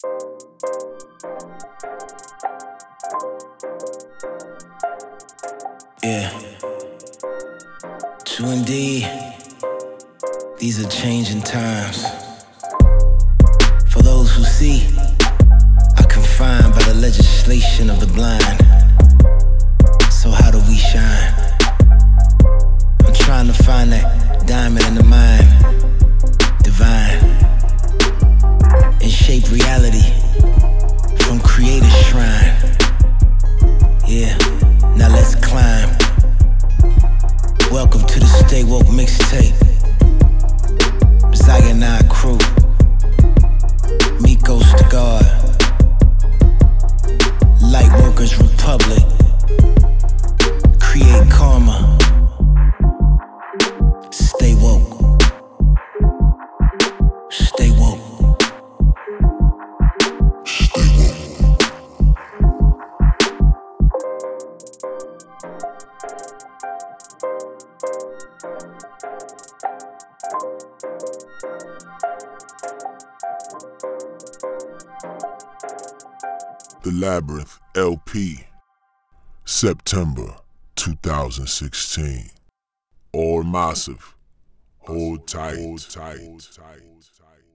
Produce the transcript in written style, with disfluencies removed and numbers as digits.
Yeah, true indeed. These are changing times. For those who see, are confined by the legislation of the blind. So how do we shine? I'm trying to find that diamond in the mind, divine, and shape reality from Creator's shrine. Yeah, now let's climb. Welcome to the Stay Woke mixtape. Zionide crew, Miko's the God, Lightworkers Republic, create karma, stay woke, stay woke. The Labyrinth LP, September 2016. All massive. Hold tight.